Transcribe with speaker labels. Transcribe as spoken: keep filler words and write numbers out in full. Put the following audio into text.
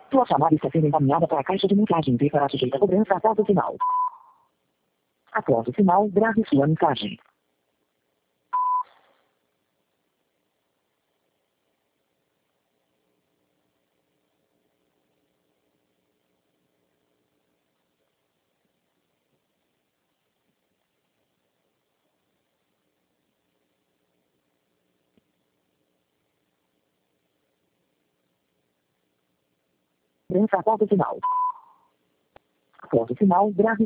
Speaker 1: Sua chamada está sendo encaminhada para a caixa de mensagem e será sujeita a cobrança após o sinal. Após o sinal, grave sua mensagem. Cobrança após o sinal. Após o sinal, grave